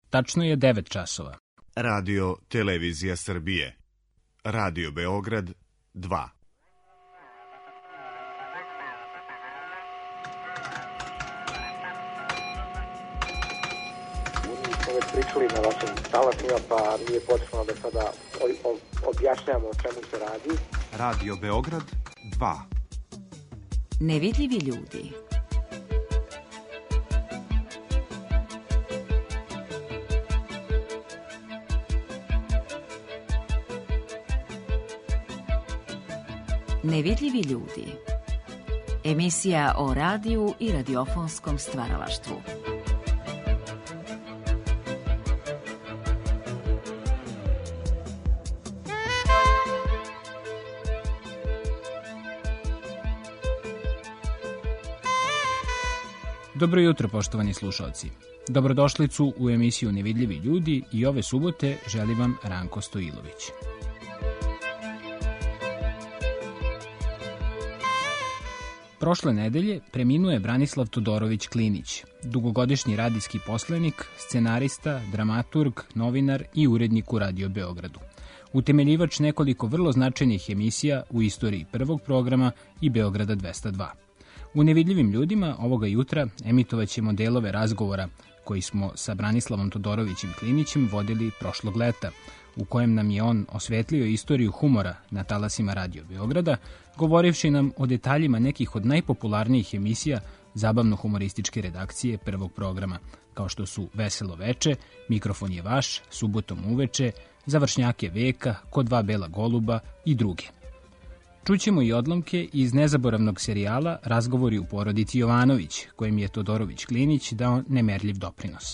Tačno je 9 časova. Radio Televizija Srbije. Radio Beograd 2. Smo već pričali na vašim talasima, pa nije potrebno da sada objašnjamo o čemu se radi. Radio Beograd 2. Nevidljivi ljudi. Nevidljivi ljudi. Emisija o radiju i radiofonskom stvaralaštvu. Dobro jutro, poštovani slušalci. Dobrodošlicu u emisiju Nevidljivi ljudi i ove subote želi vam Ranko Stojilović. Prošle nedelje preminuo je Branislav Todorović Klinić, dugogodišnji radijski poslenik, scenarista, dramaturg, novinar i urednik u Radio Beogradu. Utemeljivač nekoliko vrlo značajnih emisija u istoriji prvog programa i Beograda 202. U Nevidljivim ljudima ovoga jutra emitovaćemo delove razgovora koji smo sa Branislavom Todorovićem Klinićem vodili prošlog leta, u kojem nam je on osvetlio istoriju humora na talasima Radio Beograda, govorivši nam o detaljima nekih od najpopularnijih emisija zabavno-humorističke redakcije prvog programa, kao što su Veselo veče, Mikrofon je vaš, Subotom uveče, Završnjake veka, Ko dva bela goluba i druge. Čućemo i odlomke iz nezaboravnog serijala Razgovori u porodici Jovanović, kojim je Todorović Klinić dao nemerljiv doprinos.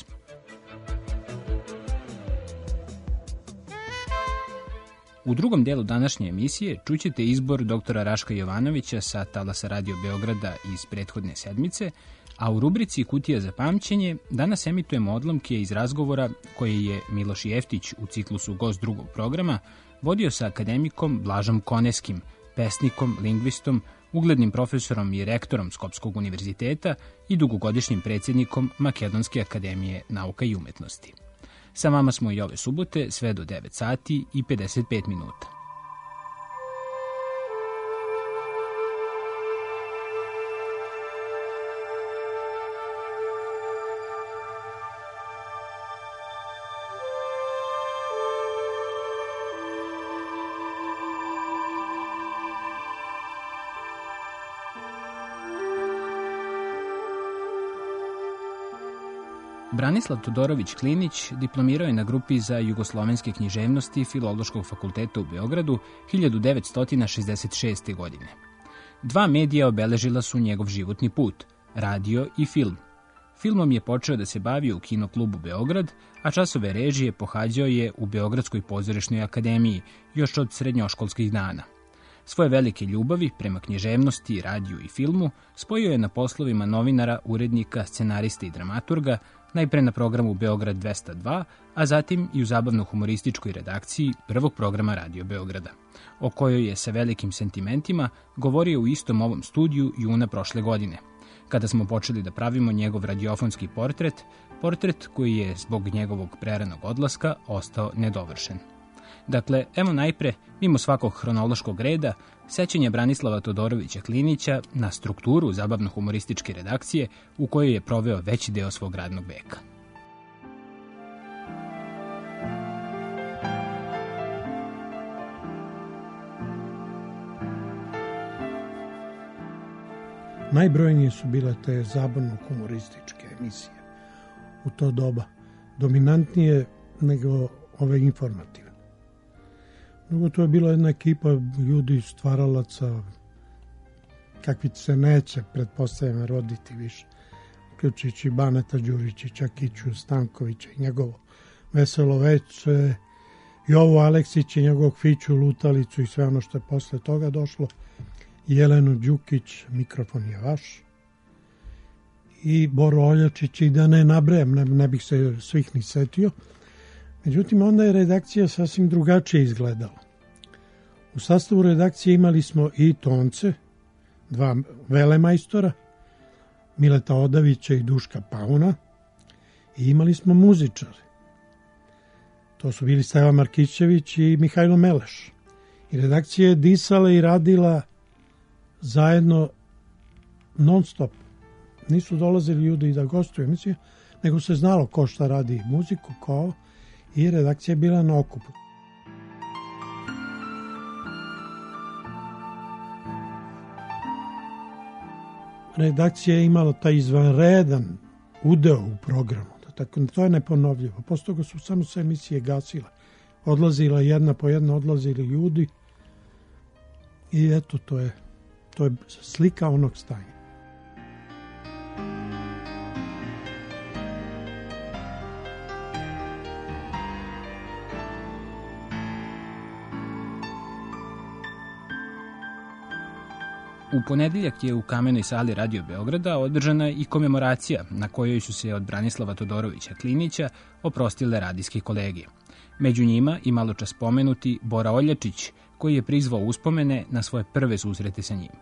U drugom delu današnje emisije čućete izbor doktora Raška Jovanovića sa talasa Radio Beograda iz prethodne sedmice, a u rubrici Kutija za pamćenje danas emitujemo odlomke iz razgovora koje je Miloš Jeftić u ciklusu Gost drugog programa vodio sa akademikom Blažom Koneskim, pesnikom, lingvistom, uglednim profesorom i rektorom Skopskog univerziteta i dugogodišnjim predsjednikom Makedonske akademije nauka i umetnosti. Sa vama smo i ove subote sve do 9 sati i 55 minuta. Branislav Todorović Klinić diplomirao je na grupi za jugoslovenske književnosti Filološkog fakulteta u Beogradu 1966. godine. Dva medija obeležila su njegov životni put, radio i film. Filmom je počeo da se bavio u Kinoklubu Beograd, a časove režije pohađao je u Beogradskoj pozorišnoj akademiji još od srednjoškolskih dana. Svoje velike ljubavi prema književnosti, radiju i filmu spojio je na poslovima novinara, urednika, scenarista i dramaturga, najpre na programu Beograd 202, a zatim i u zabavno-humorističkoj redakciji prvog programa Radio Beograda, o kojoj je sa velikim sentimentima govorio u istom ovom studiju juna prošle godine, kada smo počeli da pravimo njegov radiofonski portret koji je zbog njegovog preranog odlaska ostao nedovršen. Dakle, evo najpre, mimo svakog hronološkog reda, sećanje Branislava Todorovića Klinića na strukturu zabavno-humorističke redakcije u kojoj je proveo veći deo svog radnog veka. Najbrojnije su bile te zabavno-humorističke emisije u to doba, dominantnije nego ove informativne. Drugo, to je bila jedna ekipa ljudi, stvaralaca, kakvi se neće, pretpostavljamo, roditi više. Uključujući Baneta Đuričića, Kiću Stankovića i njegovo Veselo veče, Jovo Aleksić i njegovog Fiću Lutalicu i sve ono što je posle toga došlo, Jelenu Đukić, Mikrofon je vaš, i Boro Oljačić, i da ne nabrajam, ne bih se svih ni setio. Međutim, onda je redakcija sasvim drugačije izgledala. U sastavu redakcije imali smo i tonce, dva velemajstora, Mileta Odavića i Duška Pauna, i imali smo muzičare, To su bili Steva Markićević i Mihajlo Meleš. I redakcija je disala i radila zajedno non stop. Nisu dolazili ljudi da gostuju emisiju, nego se znalo ko šta radi muziku, ko, i redakcija je bila na okupu. Redakcija je imala taj izvanredan udeo u programu. Tako, to je neponovljivo. Posle toga su samo sve emisije gasile. Odlazila jedna po jedna, odlazili ljudi. I eto, to je slika onog stanja. U ponedeljak je u Kamenoj sali Radio Beograda održana i komemoracija na kojoj su se od Branislava Todorovića Klinića oprostile radijske kolege. Među njima i maločas spomenuti Bora Oljačić, koji je prizvao uspomene na svoje prve susrete sa njim.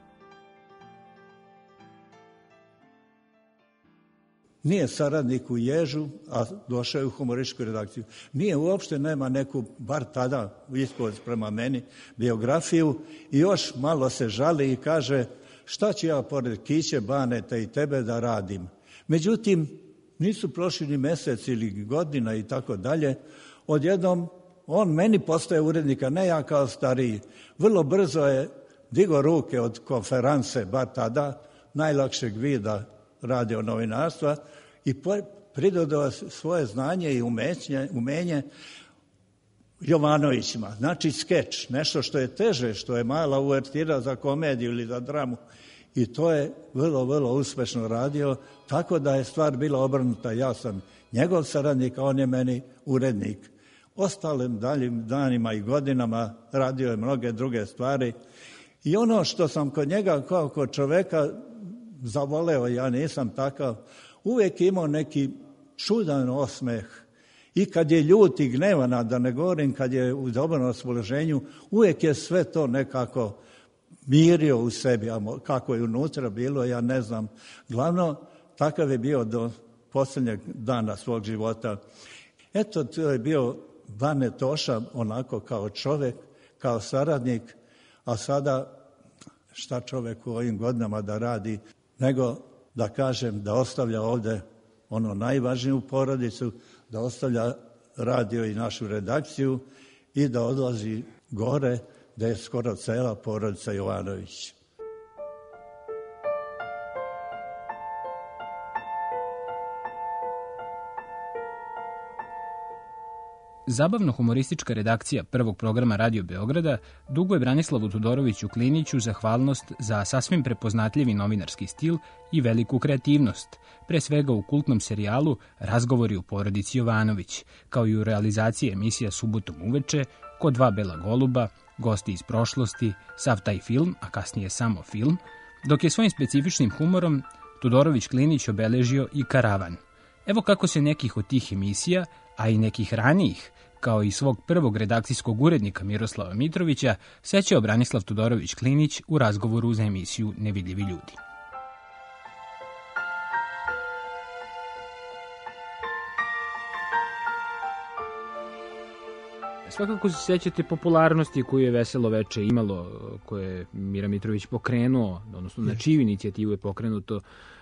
Nije saradnik u Ježu, a došao je u humorističku redakciju. Nije uopšte, nema neku, bar tada, ispod prema meni, biografiju i još malo se žali i kaže šta ću ja pored Kiće, Baneta i tebe da radim. Međutim, nisu prošli ni mesec ili godina i tako dalje. Odjednom, on meni postaje urednika, ne ja kao stariji. Vrlo brzo je digo ruke od konferanse, bar tada, najlakšeg vida radio novinarstva i pridodao svoje znanje i umenje Jovanovićima. Znači skeč, nešto što je teže, što je mala uvertira za komediju ili za dramu. I to je vrlo, vrlo uspešno radio, tako da je stvar bila obrnuta. Ja sam njegov saradnik, a on je meni urednik. Ostalim daljim danima i godinama radio je mnoge druge stvari. I ono što sam kod njega kao kod čoveka zavoleo, ja nisam takav, uvijek imao neki čudan osmeh. I kad je ljut i gnevan, da ne govorim kad je u dobrom raspoloženju, uvijek je sve to nekako mirio u sebi, a kako je unutra bilo, ja ne znam. Glavno, takav je bio do posljednjeg dana svog života. Eto, to je bio Bane Toša, onako kao čovek, kao saradnik, a sada šta čovek u ovim godinama da radi, nego da kažem da ostavlja ovde ono najvažniju porodicu, da ostavlja radio i našu redakciju i da odlazi gore, da je skoro cela porodica Jovanović. Zabavno-humoristička redakcija prvog programa Radio Beograda dugo je Branislavu Todoroviću Kliniću zahvalnost za sasvim prepoznatljivi novinarski stil i veliku kreativnost, pre svega u kultnom serijalu Razgovori u porodici Jovanović, kao i u realizaciji emisija Subotom uveče, Ko dva bela goluba, Gosti iz prošlosti, sav taj film, a kasnije samo film, dok je svojim specifičnim humorom Todorović Klinić obeležio i Karavan. Evo kako se nekih od tih emisija, a i nekih ranijih, kao i svog prvog redakcijskog urednika Miroslava Mitrovića, sećao Branislav Todorović Klinić u razgovoru za emisiju Nevidljivi ljudi. Svakako se sećate popularnosti koju je Veselo veče imalo, koje je Mira Mitrović pokrenuo, odnosno na čiju inicijativu je pokrenuto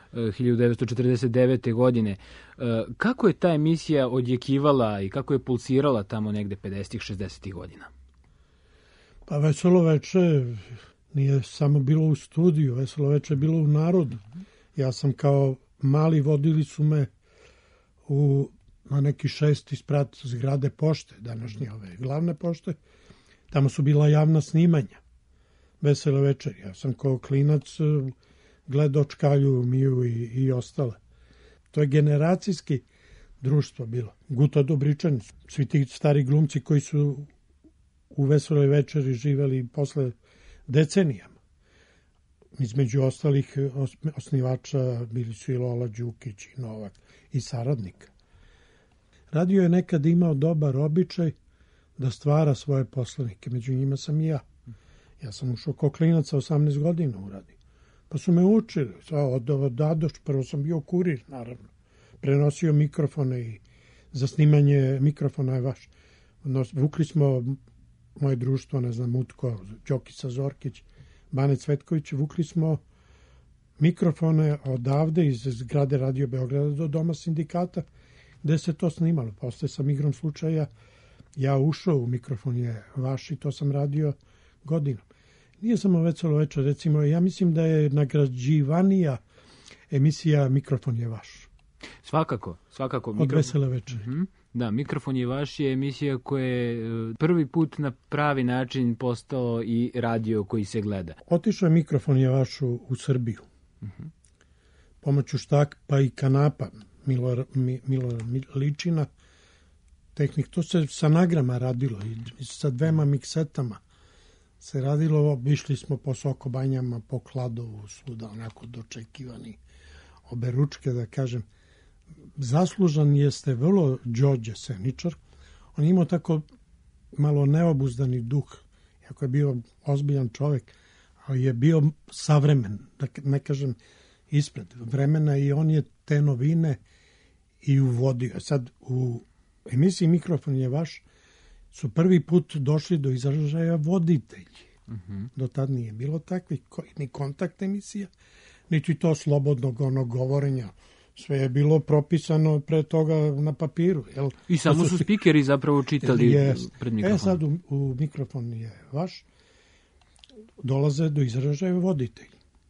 1949. godine. Kako je ta emisija odjekivala i kako je pulsirala tamo negde 50-ih, 60-ih godina? Pa Veselo veče nije samo bilo u studiju, Veselo veče je bilo u narodu. Ja sam kao mali, vodili su me na neki 6. sprat zgrade pošte, današnje ove glavne pošte. Tamo su bila javna snimanja Veselo večer. Ja sam kao klinac gledao Čkalju, Miju i ostale. To je generacijski društvo bilo. Guta Dobričan, svi ti stari glumci koji su u Veseloj večeri živeli posle decenijama. Između ostalih osnivača bili su i Lola Đukić i Novak i saradnika. Radio je nekad imao dobar običaj da stvara svoje poslanike. Među njima sam i ja. Ja sam ušao kao klinac sa 18 godina u radio. Pa su me učili, od Dadoš, prvo sam bio kurir, naravno. Prenosio mikrofone i za snimanje mikrofona je vaš. Vukli smo moje društvo, ne znam, Mutko, Đokica Zorkić, Bane Cvetković, vukli smo mikrofone odavde iz zgrade Radio Beograda do Doma sindikata, gde se to snimalo. Posle sam igrom slučaja ja ušao u Mikrofon je vaš i to sam radio godinom. Nije samo Veselo veče, recimo, ja mislim da je nagrađivanija emisija Mikrofon je vaš. Svakako. Od Vesele veče. Da, Mikrofon je vaš je emisija koja je prvi put na pravi način postao i radio koji se gleda. Otišao je Mikrofon je vaš u Srbiju. Pomoću štakpa i kanapa Milo Ličina, tehnik, to se sa nagrama radilo i sa 2 miksetama se radilo, išli smo po Sokobanjama, po Kladovu, svuda onako dočekivani oberučke, da kažem. Zaslužan jeste vrlo Đorđe Seničar, on imao tako malo neobuzdani duh, iako je bio ozbiljan čovek, ali je bio savremen, da ne kažem ispred vremena i on je te novine i uvodio. Sad u emisiji Mikrofon je vaš su prvi put došli do izražaja voditelji. Do tad nije bilo takvih ni kontakt emisija, niti to slobodnog govorenja. Sve je bilo propisano pre toga na papiru. Jel? I samo su spikeri zapravo čitali pred mikrofonom. Sad u Mikrofon je vaš dolaze do izražaja voditelji.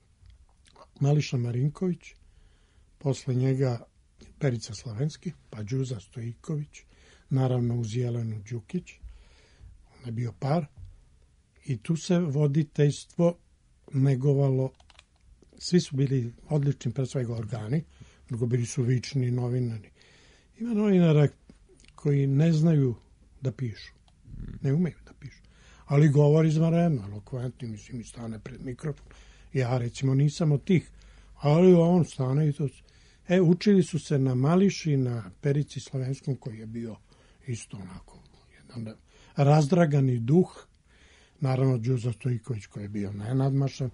Mališa Marinković, posle njega Perica Slavenski, pa Đuza Stojiković, naravno uz Jelenu Đukić, on je bio par, i tu se voditeljstvo negovalo, svi su bili odlični pre svega organi, drugo bili su vični novinari. Ima novinara koji ne znaju da pišu, ne umeju da pišu, ali govori izvanredno, elokventni, mislim, i stane pred mikrofon. Ja, recimo, nisam od tih, ali on stane i to. Učili su se na Mališi, na Perici Slavenskom, koji je bio isto onako jedan razdragani duh, naravno Đuza Stojiković koji je bio nenadmašan.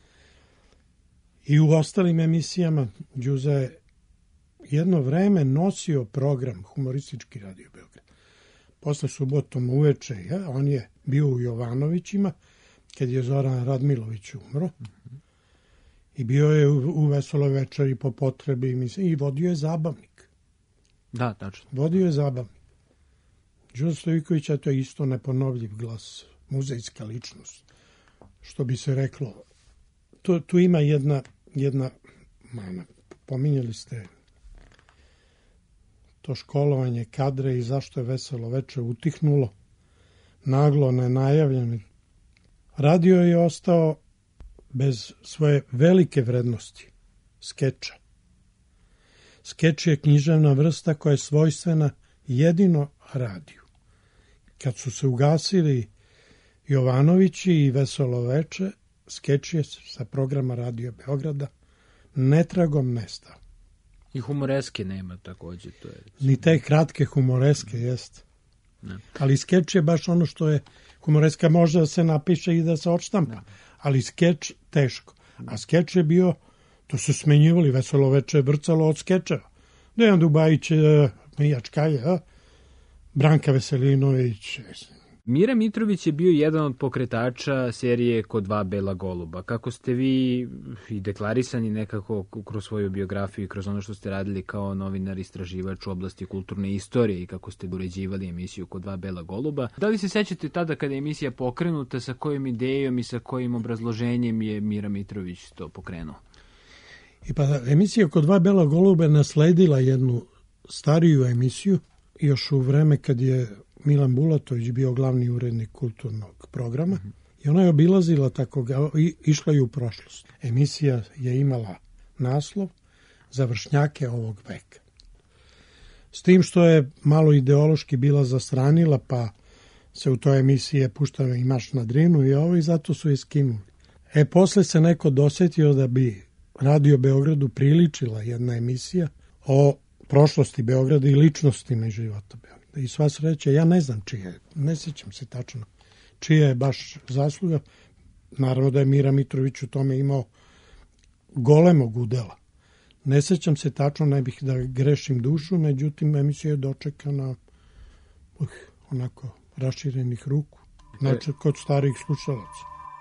I u ostalim emisijama Đuza je jedno vreme nosio program humoristički Radio Beograd. Posle subotom uveče, on je bio u Jovanovićima, kad je Zoran Radmilović umro, i bio je u Veseloj večeri po potrebi, mislim, i vodio je zabavnik. Da, tačno. Vodio je zabavnik. Đuza Stojiković, to je isto neponovljiv glas, muzejska ličnost, što bi se reklo. Tu ima jedna mana. Pominjali ste to školovanje kadre i zašto je Veselo veče utihnulo. Naglo, nenajavljeno. Radio je ostao bez svoje velike vrednosti, skeča. Skeč je književna vrsta koja je svojstvena jedino radiju. Kad su se ugasili Jovanovići i Veselo veče, skeč je sa programa Radio Beograda netragom nestao. I humoreske nema takođe. To je... Ni te kratke humoreske, jest. Ne. Ali skeč je baš ono što je humoreska, može da se napiše i da se odštampa, ali skeč teško. A skeč je bio, to su smenjivali, Veselo veče vrcalo od skečeva. Dejan Dubajić, Mijač Kalje, Branka Veselinović. Mira Mitrović je bio jedan od pokretača serije Ko 2 bela goluba. Kako ste vi i deklarisani nekako kroz svoju biografiju i kroz ono što ste radili kao novinar istraživač u oblasti kulturne istorije i kako ste uređivali emisiju Ko 2 bela goluba. Da li se sećate tada kada je emisija pokrenuta, sa kojim idejom i sa kojim obrazloženjem je Mira Mitrović to pokrenuo? I pa emisija Ko 2 bela goluba nasledila jednu stariju emisiju još u vreme kad je Milan Bulatović bio glavni urednik kulturnog programa i ona je obilazila tako, išla je u prošlost. Emisija je imala naslov Za vršnjake ovog veka. S tim što je malo ideološki bila zastranila, pa se u toj emisiji puštao i Marš na Drinu i zato su je skinuli. Posle se neko dosetio da bi Radio Beogradu priličila jedna emisija o prošlosti Beograda i ličnostima iz života Beograda. I sva sreća, ja ne znam čije, ne sjećam se tačno čija je baš zasluga. Naravno da je Mira Mitrović u tome imao golemog udela. Ne sećam se tačno, ne bih da grešim dušu, međutim emisija je dočekana onako raširenih ruku, znači kod starih slušalaca.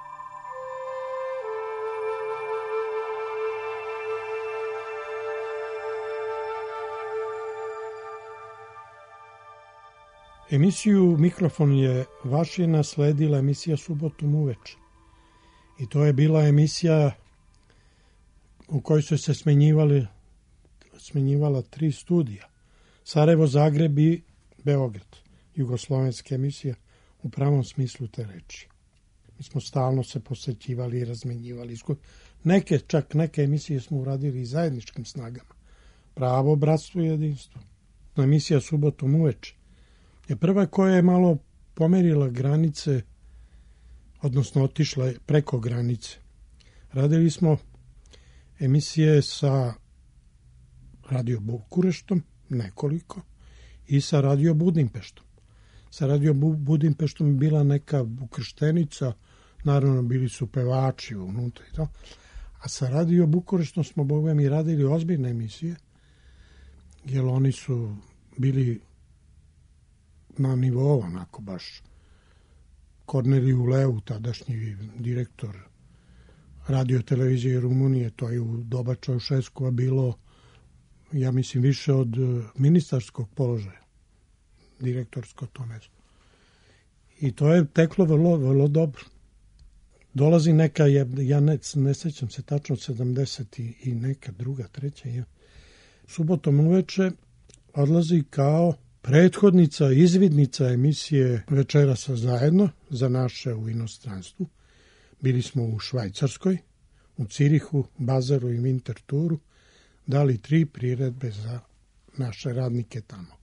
Emisiju Mikrofon je vaš nasledila emisija Subotom uveče. I to je bila emisija u kojoj su se smenjivala 3 studija. Sarajevo, Zagreb i Beograd. Jugoslovenska emisija u pravom smislu te reči. Mi smo stalno se posećivali i razmenjivali. Neke emisije smo uradili i zajedničkim snagama. Pravo, bratstvo i jedinstvo. Emisija Subotom uveče je prva koja je malo pomerila granice, odnosno otišla preko granice. Radili smo emisije sa Radio Bukureštom, nekoliko, i sa Radio Budimpeštom. Sa Radio Budimpeštom je bila neka ukrštenica, naravno bili su pevači unutra i to, a sa Radio Bukureštom smo, Boga mi, radili ozbiljne emisije, jer oni su bili na nivou, onako baš. Korneliju Leu, tadašnji direktor radio televizije Rumunije, to je u doba Čaušeskova bilo, ja mislim, više od ministarskog položaja. Direktorsko to ne znam. I to je teklo vrlo, vrlo dobro. Dolazi neka, ja ne sećam se tačno, 70 i neka druga, treća. Subotom uveče odlazi kao prethodnica, izvidnica emisije Večerasa zajedno za naše u inostranstvu. Bili smo u Švajcarskoj, u Cirihu, Bazaru i Winterthuru, dali 3 priredbe za naše radnike tamo.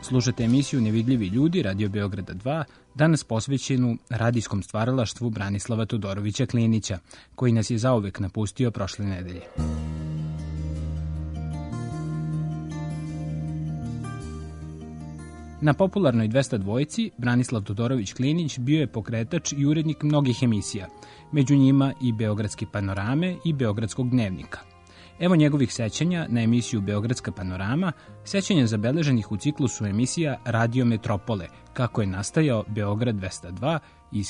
Slušate emisiju Nevidljivi ljudi Radio Beograda 2, danas posvećenu radijskom stvaralaštvu Branislava Todorovića Klinića, koji nas je zauvek napustio prošle nedelje. Na popularnoj 202 Branislav Todorović Klinić bio je pokretač i urednik mnogih emisija, među njima i Beogradske panorame i Beogradskog dnevnika. Evo njegovih sećanja na emisiju Beogradska panorama, sećanja zabeleženih u ciklusu emisija Radio Metropole, kako je nastajao Beograd 202 iz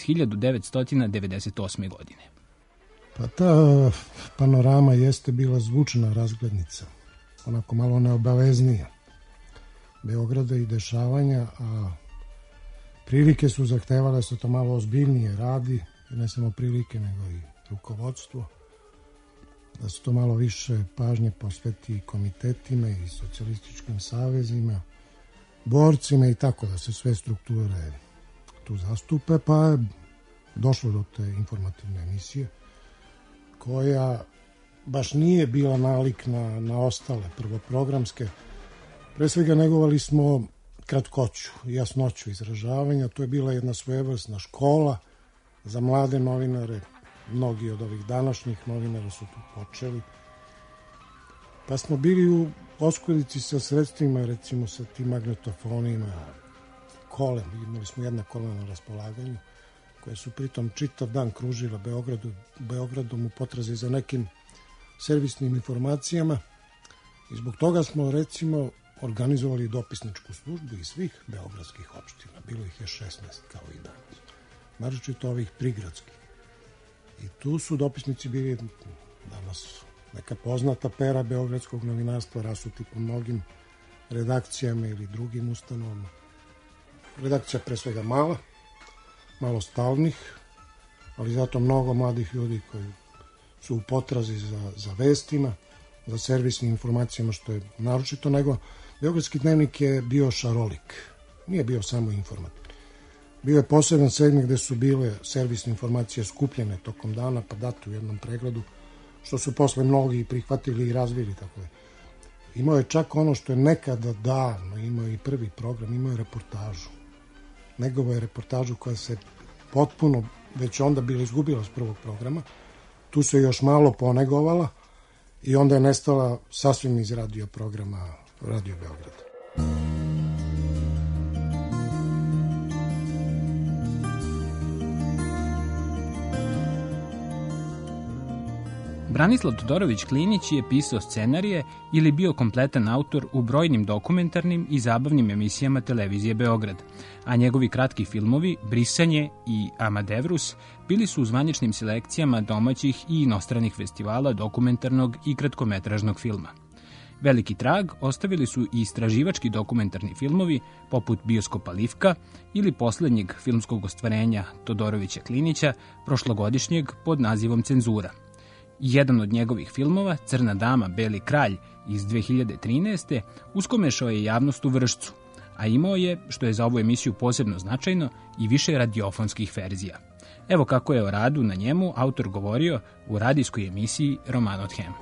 1998. godine. Pa ta panorama jeste bila zvučna razglednica, onako malo neobaveznija Beograda i dešavanja, a prilike su zahtevale da se to malo ozbiljnije radi, i ne samo prilike, nego i rukovodstvo, da se to malo više pažnje posveti komitetima i socijalističkim savezima, borcima i tako, da se sve strukture tu zastupe, pa je došlo do te informativne emisije, koja baš nije bila nalik na ostale prvoprogramske. Pre svega negovali smo kratkoću, jasnoću izražavanja, to je bila jedna svojevrsna škola za mlade novinare. Mnogi od ovih današnjih novinara su tu počeli. Pa smo bili u oskudici sa sredstvima, recimo sa tim magnetofonima, kolem, imali smo jedna kola na raspolaganju, koje su pritom čitav dan kružila Beogradom u potrazi za nekim servisnim informacijama. I zbog toga smo, recimo, organizovali dopisničku službu iz svih beogradskih opština. Bilo ih je 16, kao i danas. Naročito ovih prigradskih. I tu su dopisnici bili danas neka poznata pera beogradskog novinarstva, rasuti po mnogim redakcijama ili drugim ustanovama. Redakcija pre svega malo stalnih, ali zato mnogo mladih ljudi koji su u potrazi za vestima, za servisnim informacijama, što je naročito, nego Beogradski dnevnik je bio šarolik, nije bio samo informativni. Bio je poseban segment gde su bile servisne informacije skupljene tokom dana, pa date u jednom pregledu, što su posle mnogi prihvatili i razvili. Tako je. Imao je čak ono što je nekada davno, imao i prvi program, imao je reportažu. Negovo je reportažu koja se potpuno već onda bila izgubila s prvog programa. Tu se još malo ponegovala i onda je nestala sasvim iz radio programa Radio Beograd. Branislav Todorović Klinić je pisao scenarije ili bio kompletan autor u brojnim dokumentarnim i zabavnim emisijama televizije Beograd, a njegovi kratki filmovi Brisanje i Amadevrus bili su u zvaničnim selekcijama domaćih i inostranih festivala dokumentarnog i kratkometražnog filma. Veliki trag ostavili su i istraživački dokumentarni filmovi poput Bioskopa Livka ili poslednjeg filmskog ostvarenja Todorovića Klinića, prošlogodišnjeg pod nazivom Cenzura. Jedan od njegovih filmova, Crna dama, beli kralj iz 2013. uskomešao je javnost u Vršcu, a imao je, što je za ovu emisiju posebno značajno, i više radiofonskih verzija. Evo kako je o radu na njemu autor govorio u radijskoj emisiji Roman od Hem.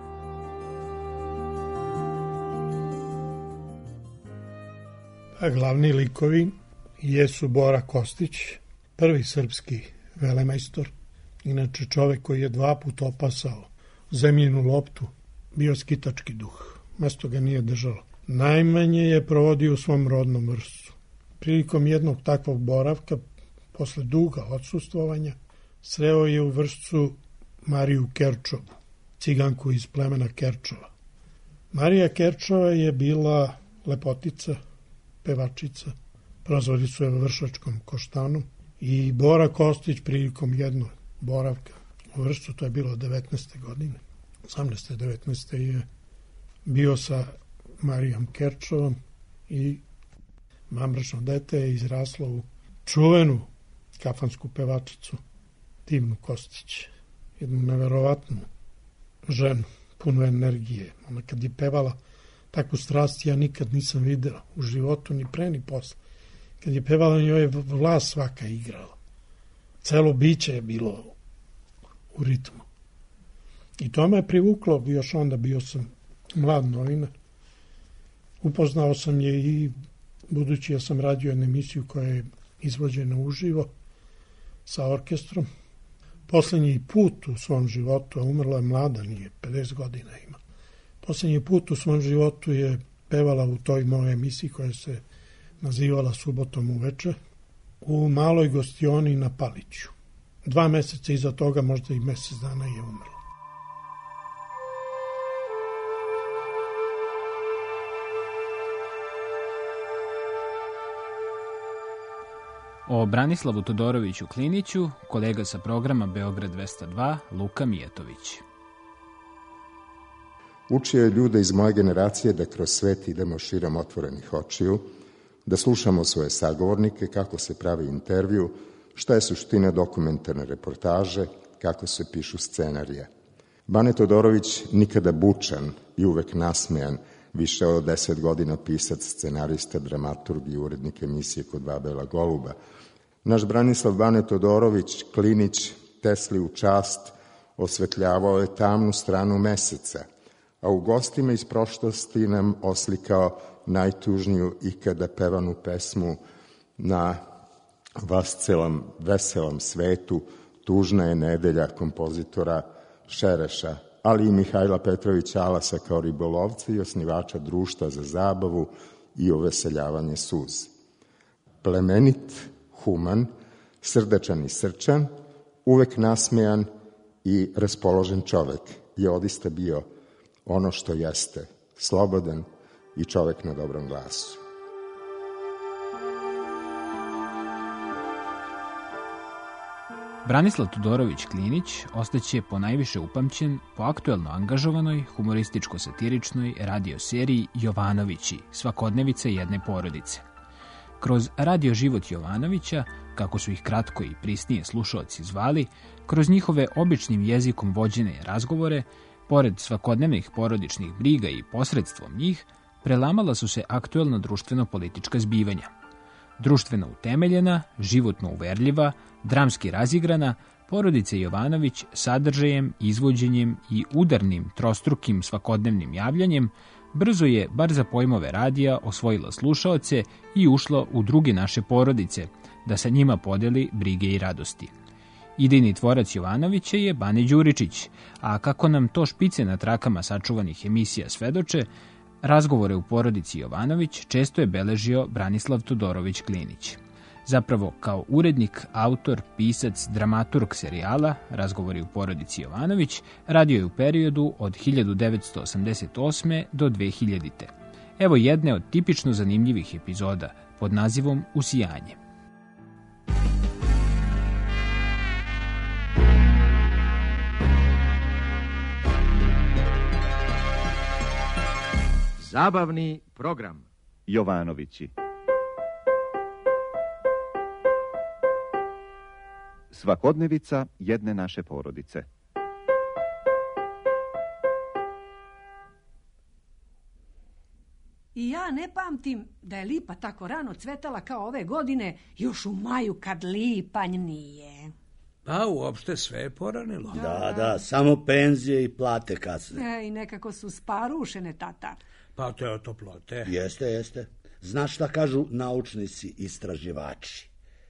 Glavni likovi jesu Bora Kostić, prvi srpski velemajstor, inače čovek koji je 2 puta opasao zemljinu loptu, bio skitački duh, mesto ga nije držalo. Najmanje je provodio u svom rodnom Vršcu. Prilikom jednog takvog boravka, posle duga odsustvovanja, sreo je u Vršcu Mariju Kerčovu, ciganku iz plemena Kerčova. Marija Kerčova je bila lepotica, pevačica, prozvali su je Vršačkom koštanom, i Bora Kostić prilikom jednog boravka u Vršcu, to je bilo 19. godine, 18. 19. je bio sa Marijom Kerčovom i mamračno dete je izraslo u čuvenu kafansku pevačicu Divnu Kostić, jednu neverovatnu ženu, punu energije. Ona kad je pevala takvu strast ja nikad nisam video u životu, ni pre ni posle. Kad je pevala, njoj je vlas svaka igrala. Celo biće je bilo u ritmu. I to me je privuklo, još onda bio sam mlad novinar. Upoznao sam je i budući ja sam radio jednu emisiju koja je izvođena uživo sa orkestrom. Posljednji put u svom životu, a umrla je mlada, nije, 50 godina ima. Posljednji put u svom životu je pevala u toj mojoj emisiji koja se nazivala Subotom uveče u maloj gostioni na Paliću. 2 meseca iza toga, možda i mjesec dana je umrla. O Branislavu Todoroviću Kliniću, kolega sa programa Beograd 202, Luka Mijatović. Učio je ljude iz moje generacije da kroz svet idemo širom otvorenih očiju, da slušamo svoje sagovornike, kako se pravi intervju, šta je suština dokumentarne reportaže, kako se pišu scenarije. Bane Todorović nikada bučan i uvek nasmejan, više od 10 godina pisac, scenarista, dramaturg i urednik emisije Kod Babela Goluba. Naš Branislav Bane Todorović Klinić, Tesli u čast, osvetljavao je tamnu stranu meseca, a u gostima iz prošlosti nam oslikao najtužniju ikada pevanu pesmu na vascelom, veselom svetu, Tužna je nedelja kompozitora Šereša, ali i Mihajla Petrovića Alasa kao ribolovca i osnivača Društva za zabavu i uveseljavanje suz. Plemenit, human, srdačan i srčan, uvek nasmejan i raspoložen čovek je odista bio ono što jeste, slobodan i čovek na dobrom glasu. Branislav Todorović Klinić ostaće ponajviše upamćen po aktuelno angažovanoj, humorističko-satiričnoj radio seriji Jovanovići, svakodnevice jedne porodice. Kroz radio život Jovanovića, kako su ih kratko i prisnije slušaoci zvali, kroz njihove običnim jezikom vođene razgovore, pored svakodnevnih porodičnih briga i posredstvom njih, prelamala su se aktuelna društveno-politička zbivanja. Društveno utemeljena, životno uverljiva, dramski razigrana, porodica Jovanović sadržajem, izvođenjem i udarnim, trostrukim svakodnevnim javljanjem brzo je, bar za pojmove radija, osvojila slušaoce i ušla u druge naše porodice, da sa njima podeli brige i radosti. Idejni tvorac Jovanovića je Bane Đuričić, a kako nam to špice na trakama sačuvanih emisija svedoče, razgovore u porodici Jovanović često je beležio Branislav Todorović Klinić. Zapravo, kao urednik, autor, pisac, dramaturg serijala Razgovori u porodici Jovanović radio je u periodu od 1988. do 2000. Evo jedne od tipično zanimljivih epizoda pod nazivom Usijanje. Zabavni program. Jovanovići. Svakodnevica jedne naše porodice. I ja ne pamtim da je lipa tako rano cvetala kao ove godine, još u maju kad lipanj nije. Pa uopšte sve je poranilo. Da, samo penzije i plate kasne. I nekako su sparušene, tata. Pa to je od toplote. Jeste. Znaš šta kažu naučnici istraživači?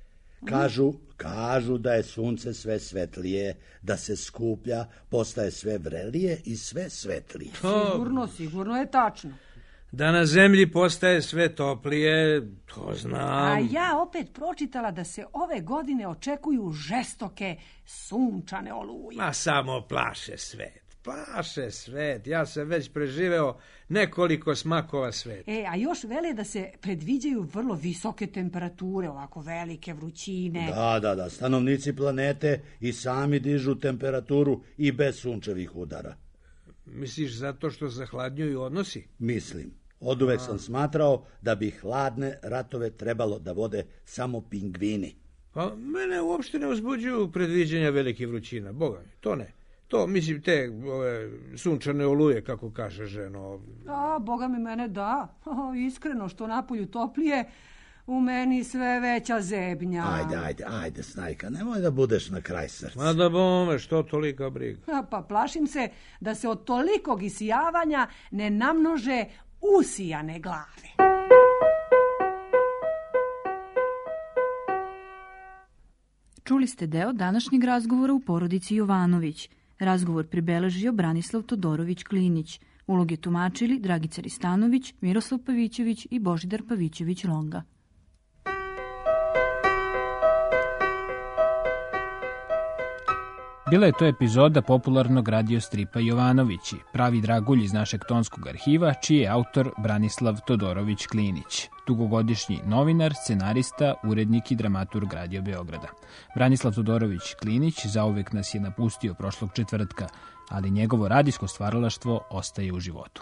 Kažu da je sunce sve svetlije, da se skuplja, postaje sve vrelije i sve svetlije. Sigurno je tačno. Da na zemlji postaje sve toplije, to znam. A ja opet pročitala da se ove godine očekuju žestoke sunčane oluje. Ma samo plaše svet. Ja sam već preživeo nekoliko smakova sveta. A još vele da se predviđaju vrlo visoke temperature, ovako velike vrućine. Da, stanovnici planete i sami dižu temperaturu i bez sunčevih udara. Misliš zato što zahladnjuju odnosi? Mislim. Oduvek sam smatrao da bi hladne ratove trebalo da vode samo pingvini. Pa mene uopšte ne uzbuđuju predviđanja velike vrućina, boga mi, to ne. To, mislim, te sunčane oluje, kako kaže ženo. Boga mi mene da. Iskreno, što napolju toplije, u meni sve veća zebnja. Ajde, Snajka, nemoj da budeš na kraj srca. Ma da bome, što tolika briga? Pa plašim se da se od tolikog isijavanja ne namnože usijane glave. Čuli ste deo današnjeg razgovora u porodici Jovanović. Razgovor pribeležio Branislav Todorović Klinić. Uloge tumačili Dragica Ristanović, Miroslav Pavićević i Božidar Pavićević-Longa. Bila je to epizoda popularnog radio stripa Jovanovići, pravi dragulj iz našeg tonskog arhiva, čiji je autor Branislav Todorović Klinić, dugogodišnji novinar, scenarista, urednik i dramaturg Radio Beograda. Branislav Todorović Klinić zauvek nas je napustio prošlog četvrtka, ali njegovo radijsko stvaralaštvo ostaje u životu.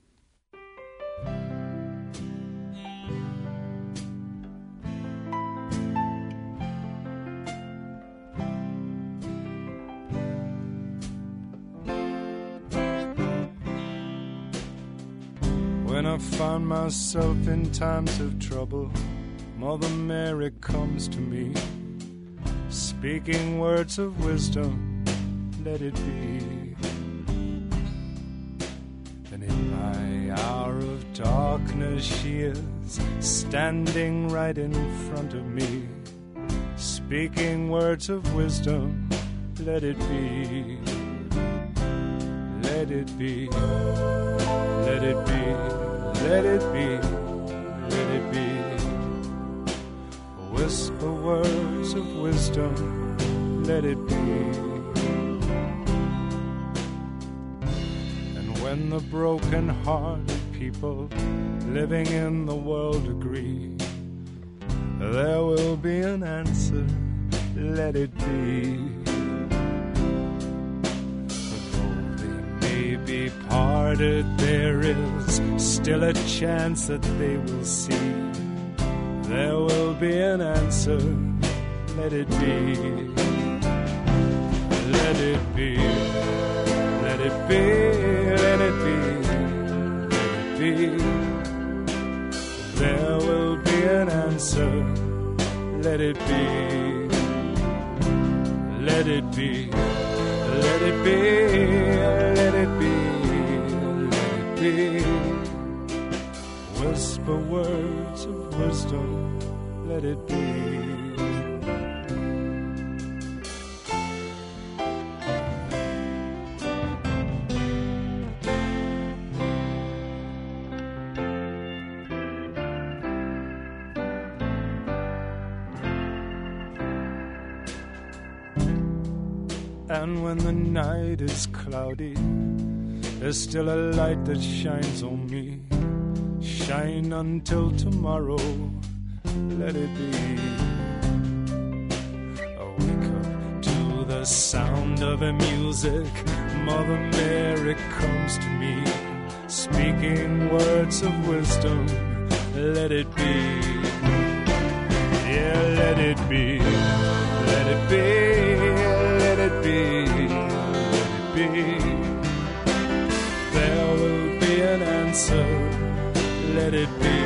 When I find myself in times of trouble, Mother Mary comes to me, speaking words of wisdom, let it be. And in my hour of darkness she is standing right in front of me, speaking words of wisdom, let it be. Let it be. Let it be. Let it be, let it be. Whisper words of wisdom, let it be. And when the broken-hearted people living in the world agree, there will be an answer, let it be. Be parted, there is still a chance that they will see. There will be an answer, let it be. Let it be, let it be, let it be, let it be. There will be an answer, let it be. Let it be, let it be, let it be. Whisper words of wisdom, let it be. And when the night is cloudy, there's still a light that shines on me. Shine until tomorrow, let it be. I wake up to the sound of a music. Mother Mary comes to me, speaking words of wisdom, let it be. Yeah, let it be. Let it be. Let it be. Let it be. There will be an answer, let it be.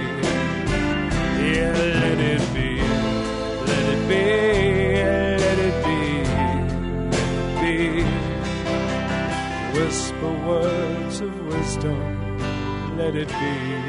Yeah, let it be. Let it be. Let it be. Let it be. Whisper words of wisdom, let it be.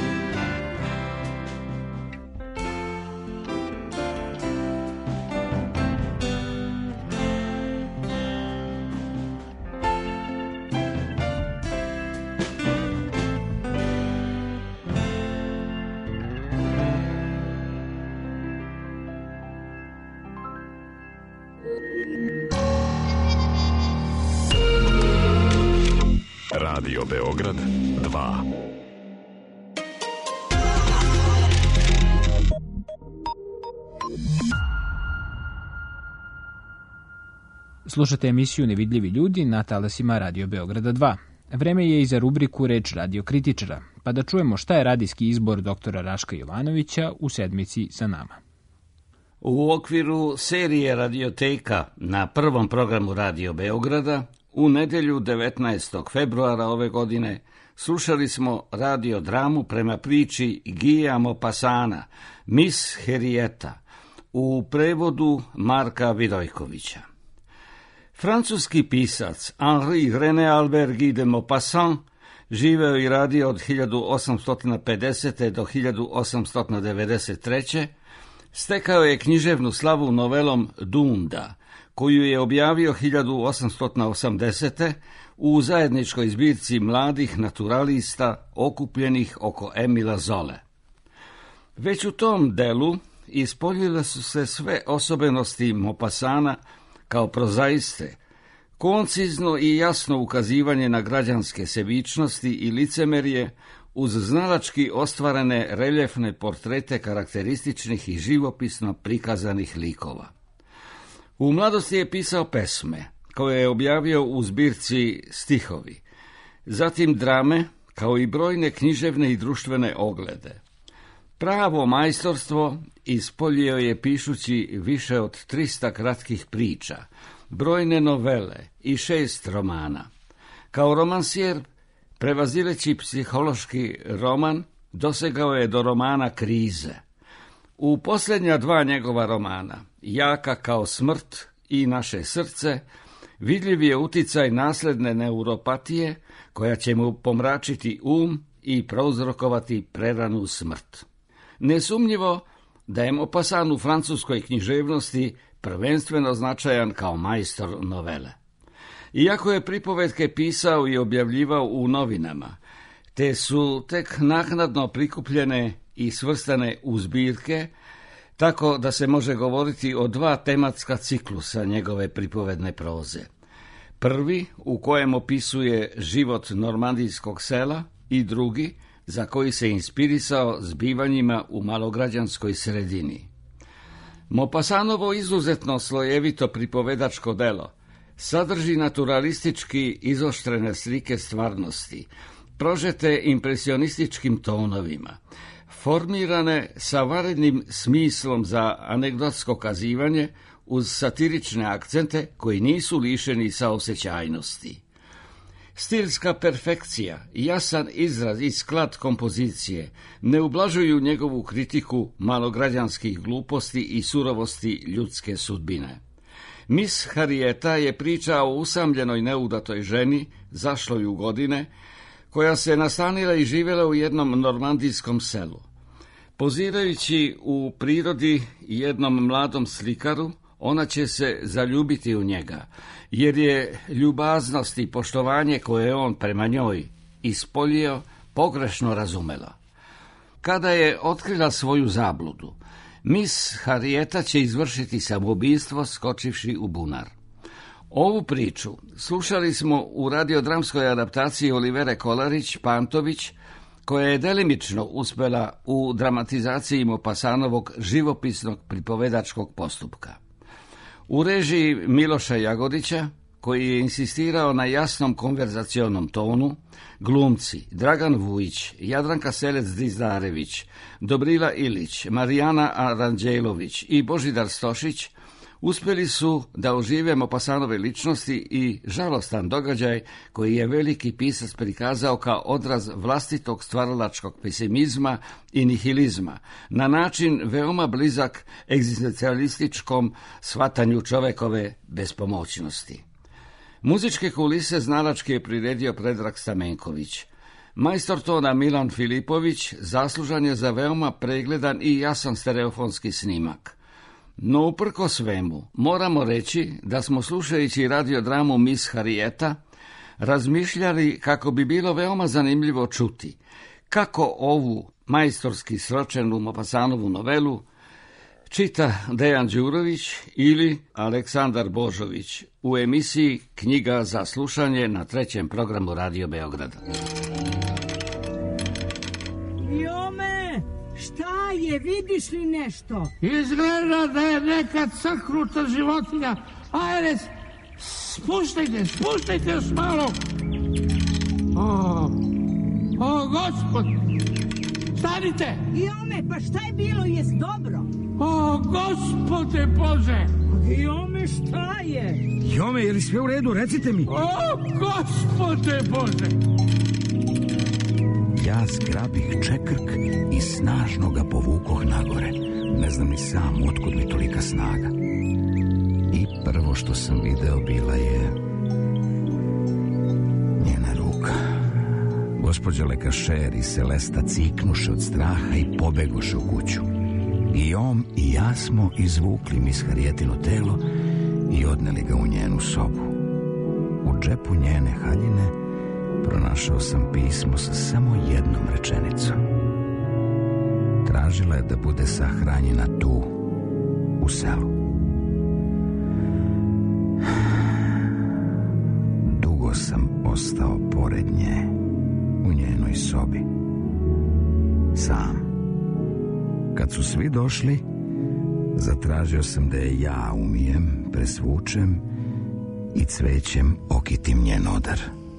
Radio Beograd 2. Slušate emisiju Nevidljivi ljudi na talasima Radio Beograda 2. Vreme je i za rubriku Reč radiokritičara, pa da čujemo šta je radijski izbor doktora Raška Jovanovića u sedmici za nama. U okviru serije Radioteka na prvom programu Radio Beograda u nedelju 19. februara ove godine slušali smo radiodramu prema priči Guillaume Maupassana, Miss Henrietta, u prevodu Marka Vidojkovića. Francuski pisac Henri René Albert Guy de Maupassant živeo i radio od 1850. do 1893. Stekao je književnu slavu novelom Dunda, koju je objavio 1880. u zajedničkoj zbirci mladih naturalista okupljenih oko Emila Zole. Već u tom delu ispoljile su se sve osobenosti Maupassana kao prozaiste, koncizno i jasno ukazivanje na građanske sebičnosti i licemerje uz znalački ostvarene reljefne portrete karakterističnih i živopisno prikazanih likova. U mladosti je pisao pesme, koje je objavio u zbirci Stihovi, zatim drame, kao i brojne književne i društvene oglede. Pravo majstorstvo ispoljio je pišući više od 300 kratkih priča, brojne novele i 6 romana. Kao romansijer, prevazileći psihološki roman, dosegao je do romana Krize. U posljednja 2 njegova romana, Jaka kao smrt i Naše srce, vidljiv je uticaj nasledne neuropatije koja će mu pomračiti i prouzrokovati preranu smrt. Nesumnjivo da je Maupassant u francuskoj književnosti prvenstveno značajan kao majstor novele. Iako je pripovetke pisao i objavljivao u novinama, te su tek naknadno prikupljene i svrstane u zbirke, tako da se može govoriti o 2 tematska ciklusa njegove pripovedne proze. Prvi, u kojem opisuje život normandijskog sela, i drugi, za koji se inspirisao zbivanjima u malograđanskoj sredini. Maupassanovo izuzetno slojevito pripovedačko delo sadrži naturalistički izoštrene slike stvarnosti, prožete impresionističkim tonovima, formirane sa vanrednim smislom za anegdotsko kazivanje uz satirične akcente koji nisu lišeni saosećajnosti. Stilska perfekcija, jasan izraz i sklad kompozicije ne ublažuju njegovu kritiku malograđanskih gluposti i surovosti ljudske sudbine. Miss Harrieta je priča o usamljenoj neudatoj ženi, zašloj u godine, koja se nastanila i živjela u jednom normandijskom selu. Pozirajući u prirodi jednom mladom slikaru, ona će se zaljubiti u njega, jer je ljubaznost i poštovanje koje je on prema njoj ispoljio pogrešno razumela. Kada je otkrila svoju zabludu, Miss Harrieta će izvršiti samoubistvo skočivši u bunar. Ovu priču slušali smo u radiodramskoj adaptaciji Olivere Kolarić-Pantović, koja je delimično uspela u dramatizaciji Maupassanovog živopisnog pripovedačkog postupka. U režiji Miloša Jagodića, koji je insistirao na jasnom konverzacionom tonu, glumci Dragan Vujić, Jadranka Selec-Dizdarević, Dobrila Ilić, Marijana Aranđelović i Božidar Stošić uspjeli su da ožive Maupassanove ličnosti i žalostan događaj koji je veliki pisac prikazao kao odraz vlastitog stvaralačkog pesimizma i nihilizma, na način veoma blizak egzistencialističkom shvatanju čovekove bespomoćnosti. Muzičke kulise znalački je priredio Predrag Stamenković. Majstor tona Milan Filipović zaslužan je za veoma pregledan i jasan stereofonski snimak. No uprko svemu, moramo reći da smo slušajući radiodramu Miss Harrieta razmišljali kako bi bilo veoma zanimljivo čuti kako ovu majstorski sročenu Maupassanovu novelu čita Dejan Đurović ili Aleksandar Božović u emisiji Knjiga za slušanje na 3. programu Radio Beograda. Jome, šta je, vidiš li nešto? Izgleda da je neka crknuta životinja. Ajde, spuštajte još malo. O, gospod, stanite. Jome, pa šta je bilo, jes dobro? O, gospode Bože. Jome, šta je? Jome, je li sve u redu, recite mi. O, gospode Bože. Ja zgrabih čekrk i snažno ga povukoh nagore. Ne znam ni sam otkud mi tolika snaga. I prvo što sam video bila je njena ruka. Gospođa Lekašer i Selesta ciknuše od straha i pobegoše u kuću. Guillaume i ja smo izvukli Miss Harrietino telo i odneli ga u njenu sobu. U džepu njene haljine pronašao sam pismo sa samo jednom rečenicom. Tražila je da bude sahranjena tu, u selu. Dugo sam ostao pored nje, u njenoj sobi. Sam. Kad su svi došli, zatražio sam da je ja umijem, presvučem i cvećem okitim njen odar.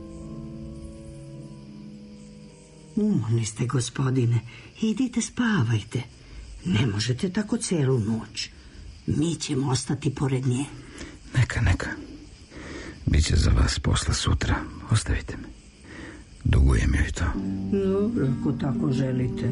Umorni ste, gospodine. Idite, spavajte. Ne možete tako celu noć. Mi ćemo ostati pored nje. Neka. Biće za vas posla sutra. Ostavite me. Dugujem joj to. Dobro, ako tako želite.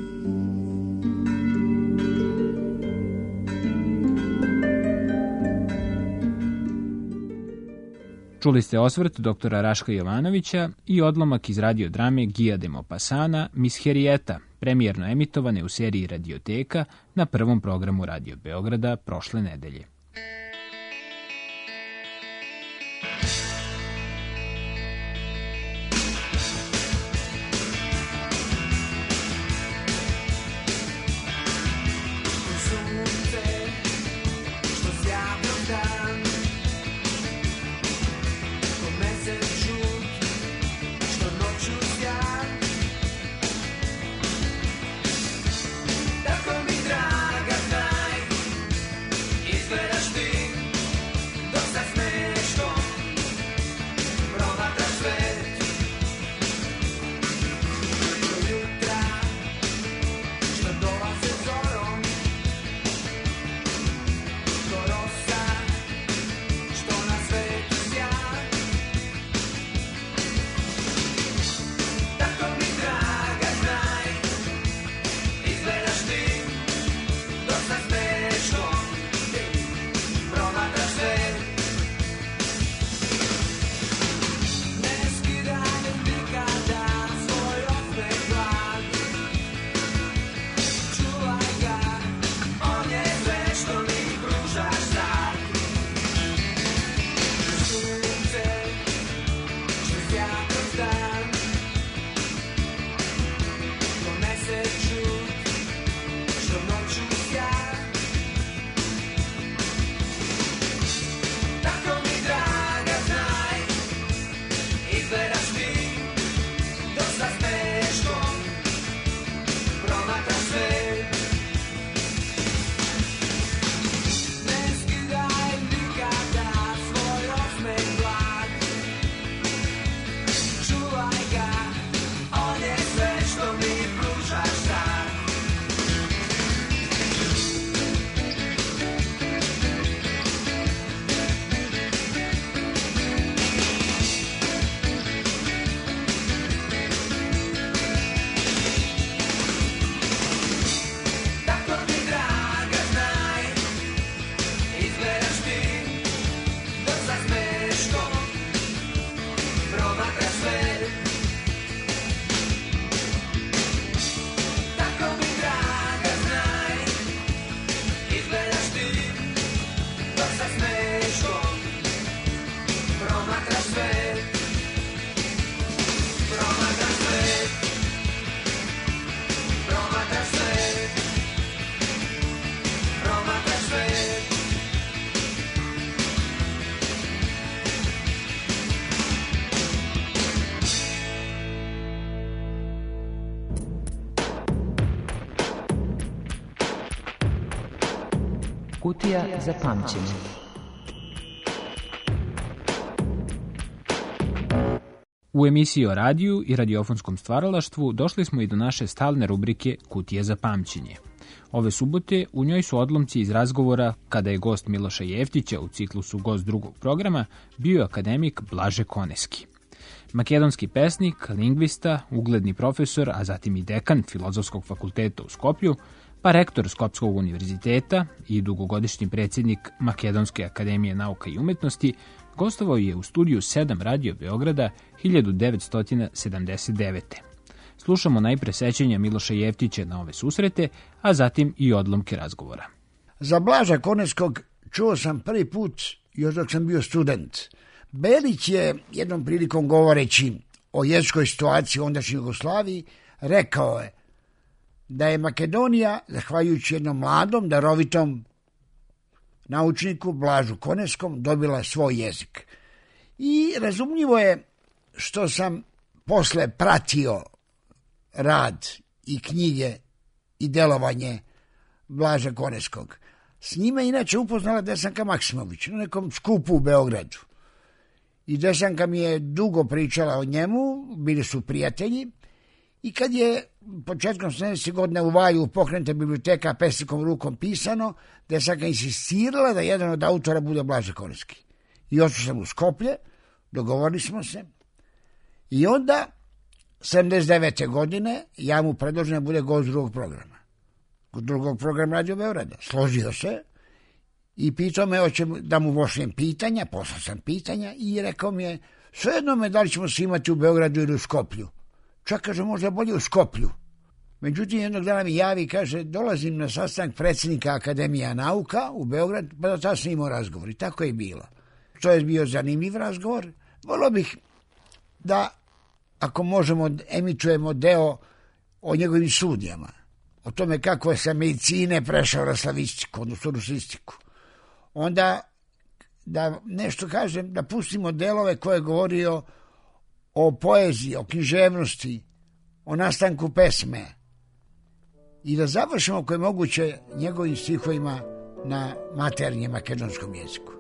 Čuli ste osvrt doktora Raška Jovanovića i odlomak iz radiodrame Guia de Maupassana Miss Harrieta, premijerno emitovane u seriji Radioteka na prvom programu Radio Beograda prošle nedelje. Kutija za pamćenje. U emisiji o radiju i radiofonskom stvaralaštvu došli smo i do naše stalne rubrike Kutija za pamćenje. Ove subote u njoj su odlomci iz razgovora kada je gost Miloša Jeftića u ciklusu Gost drugog programa bio akademik Blaže Koneski. Makedonski pesnik, lingvista, ugledni profesor, a zatim i dekan Filozofskog fakulteta u Skoplju, pa rektor Skopskog univerziteta i dugogodišnji predsjednik Makedonske akademije nauka i umetnosti, gostovao je u studiju 7 Radio Beograda 1979. Slušamo najpre sećanja Miloša Jeftića na ove susrete, a zatim i odlomke razgovora. Za Blaža Koneskog čuo sam prvi put još dok sam bio student. Belić je jednom prilikom govoreći o jezičkoj situaciji u ondašnjoj Jugoslaviji rekao je da je Makedonija, zahvaljujući jednom mladom, darovitom naučniku Blažu Koneskom, dobila svoj jezik. I razumljivo je što sam posle pratio rad i knjige i delovanje Blaža Koneskog. S njime inače upoznala Desanka Maksimović na nekom skupu u Beogradu. I Desanka mi je dugo pričala o njemu, bili su prijatelji. I kad je početkom 70. godine u Valju pokrenuta biblioteka pesnikom rukom pisano, Desanka insistirala da jedan od autora bude Blaža Koneski. I otišao sam u Skoplje, dogovorili smo se. I onda, 79. godine, ja mu predložim da bude gost drugog programa Radio Beograda. Složio se i pitao me hoće da mu pošaljem pitanja, poslao sam pitanja i rekao mi je, svejedno me da li ćemo se imati u Beogradu ili u Skoplju. Čak kaže, možda bolje u Skoplju. Međutim, jednog dana mi javi i kaže, dolazim na sastanak predsjednika Akademija nauka u Beograd, pa da sam imao razgovor. I tako je bilo. To je bio zanimljiv razgovor. Volio bih da, ako možemo, emitujemo deo o njegovim studijama. O tome kako je sa medicine prešao na slavistiku, odnosno rusistiku. Onda da nešto kažem, da pustimo delove koje je govorio o poeziji, o književnosti, o nastanku pesme i da završimo ako je moguće njegovim stihovima na maternjem makedonskom jeziku.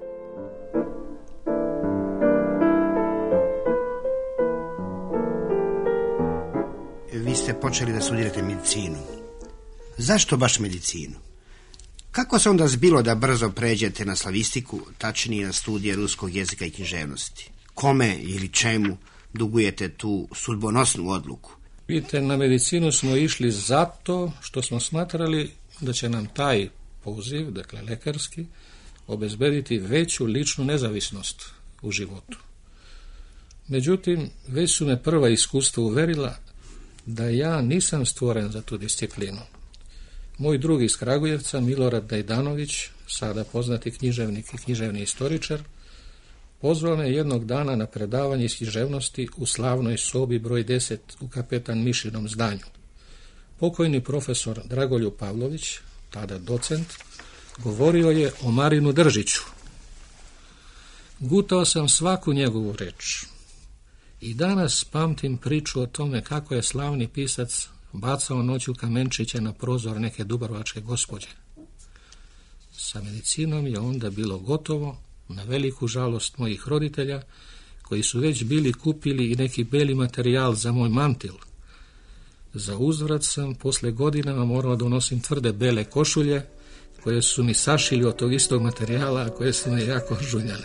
Vi ste počeli da studirate medicinu. Zašto baš medicinu? Kako se onda zbilo da brzo pređete na slavistiku, tačnije na studije ruskog jezika i književnosti? Kome ili čemu dugujete tu sudbonosnu odluku? Vidite, na medicinu smo išli zato što smo smatrali da će nam taj poziv, dakle lekarski, obezbediti veću ličnu nezavisnost u životu. Međutim, već su me prva iskustva uverila da ja nisam stvoren za tu disciplinu. Moj drug iz Kragujevca, Milorad Dajdanović, sada poznati književnik i književni istoričar, pozvao me jednog dana na predavanje iz književnosti u slavnoj sobi broj 10 u Kapetan Mišinom zdanju. Pokojni profesor Dragoljub Pavlović, tada docent, govorio je o Marinu Držiću. Gutao sam svaku njegovu reč. I danas pamtim priču o tome kako je slavni pisac bacao noću kamenčiće na prozor neke dubrovačke gospođe. Sa medicinom je onda bilo gotovo, na veliku žalost mojih roditelja, koji su već bili kupili i neki beli materijal za moj mantil. Za uzvrat sam posle godinama morao da nosim tvrde bele košulje, koje su mi sašili od tog istog materijala, a koje su me jako žunjale.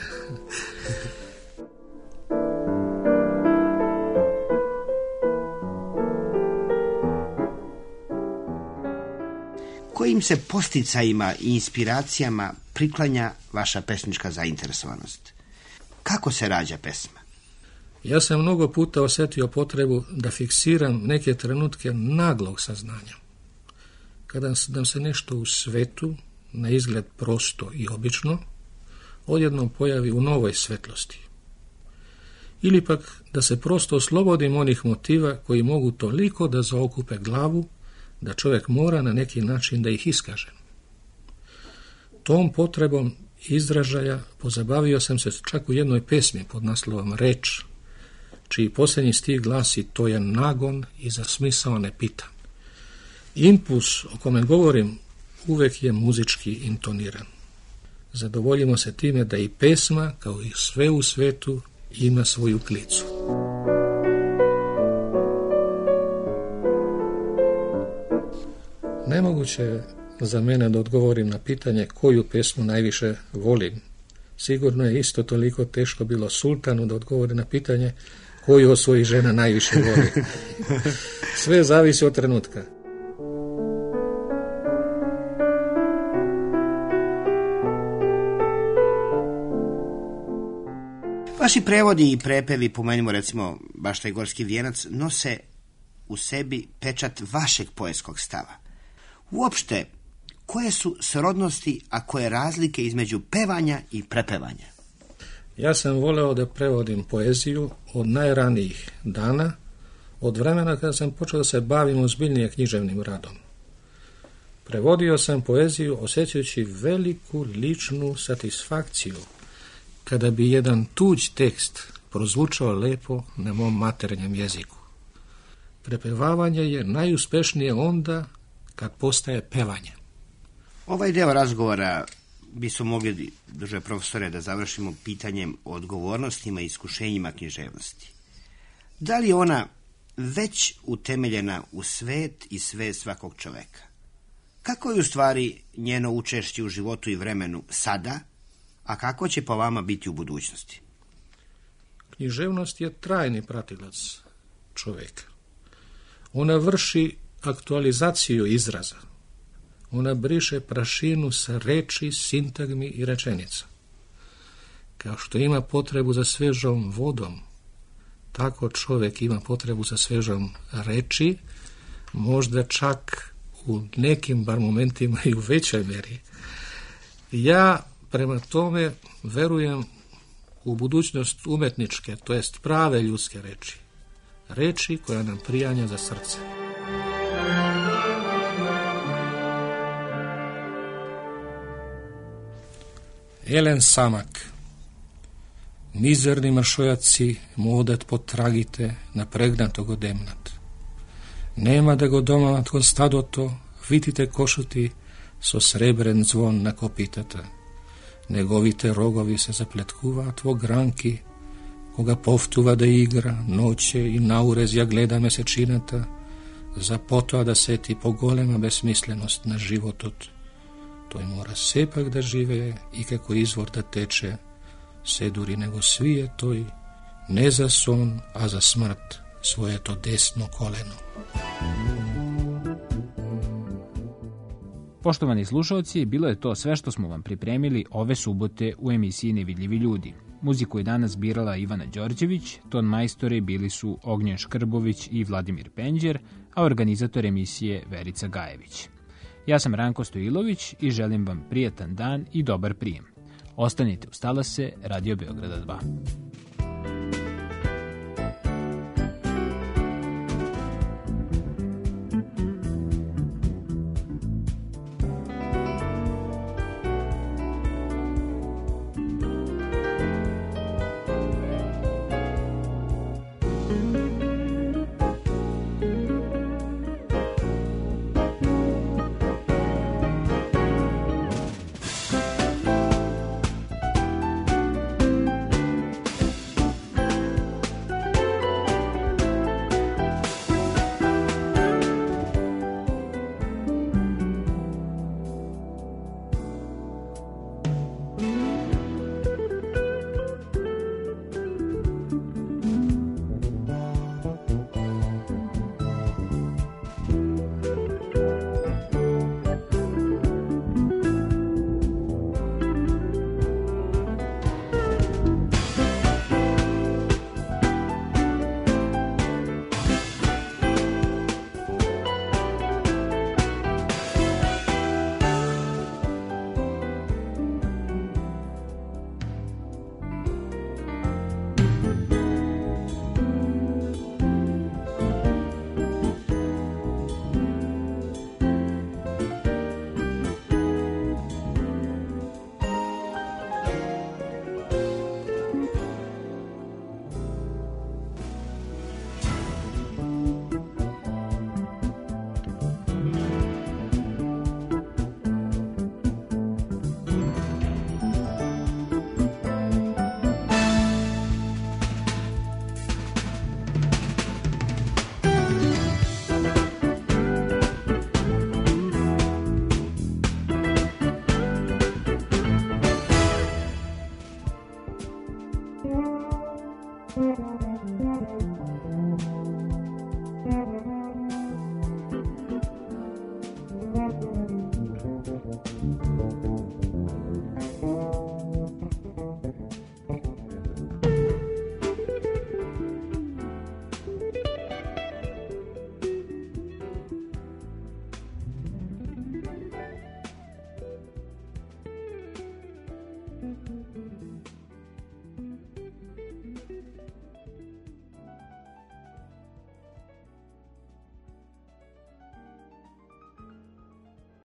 Kojim se posticajima i inspiracijama priklanja vaša pesnička zainteresovanost? Kako se rađa pesma? Ja sam mnogo puta osjetio potrebu da fiksiram neke trenutke naglog saznanja. Kada nam se nešto u svetu, na izgled prosto i obično, odjednom pojavi u novoj svetlosti. Ili pak da se prosto oslobodim onih motiva koji mogu toliko da zaokupe glavu, da čovjek mora na neki način da ih iskaže. Tom potrebom izražaja pozabavio sam se čak u jednoj pesmi pod naslovom Reč, čiji posljednji stih glasi: to je nagon i za smisao ne pitam. Impuls o kome govorim uvek je muzički intoniran. Zadovoljimo se time da i pesma, kao i sve u svetu, ima svoju klicu. Nemoguće je za mene da odgovorim na pitanje koju pesmu najviše volim. Sigurno je isto toliko teško bilo sultanu da odgovori na pitanje koju od svojih žena najviše voli. Sve zavisi od trenutka. Vaši prevodi i prepevi, pomenimo recimo baš taj Gorski vijenac, nose u sebi pečat vašeg poetskog stava. Uopšte, koje su srodnosti, a koje razlike između pevanja i prepevanja? Ja sam voleo da prevodim poeziju od najranijih dana, od vremena kada sam počeo da se bavim ozbiljnije književnim radom. Prevodio sam poeziju osjećajući veliku ličnu satisfakciju kada bi jedan tuđ tekst prozvučao lepo na mom maternjem jeziku. Prepevavanje je najuspešnije onda kad postaje pevanje. Ovaj deo razgovora bismo mogli, druže profesore, da završimo pitanjem o odgovornostima i iskušenjima književnosti. Da li je ona već utemeljena u svet i svest svakog čoveka? Kako je u stvari njeno učešće u životu i vremenu sada, a kako će po vama biti u budućnosti? Književnost je trajni pratilac čoveka. Ona vrši aktualizaciju izraza. Ona briše prašinu sa reči, sintagmi i rečenica. Kao što ima potrebu za svežom vodom, tako čovjek ima potrebu za svežom reči, možda čak u nekim bar momentima i u većoj meri. Ja prema tome verujem u budućnost umetničke, to jest prave ljudske reči. Reči koja nam prijanja za srce. Elen Samak. Mizerni mršojaci modat potragite na pregnatog odemnat. Nema da go doma tko stadoto, vidite košuti, so srebren zvon na kopitata. Negovite rogovi se zapletkuva tvo granki, koga povtuva da igra, noće i naurezja gleda mesečinata, za potoa da seti pogolema besmislenost na životot. Toj mora sepak da žive i kako izvor da teče, seduri nego svije toj, ne za son, a za smrt, svoje to desno koleno. Poštovani slušalci, bilo je to sve što smo vam pripremili ove subote u emisiji Nevidljivi ljudi. Muziku je danas birala Ivana Đorđević, ton majstori bili su Ognjen Škrbović i Vladimir Penđer, a organizator emisije Verica Gajević. Ja sam Ranko Stojilović i želim vam prijatan dan i dobar prijem. Ostanite uz talase Radio Beograda 2.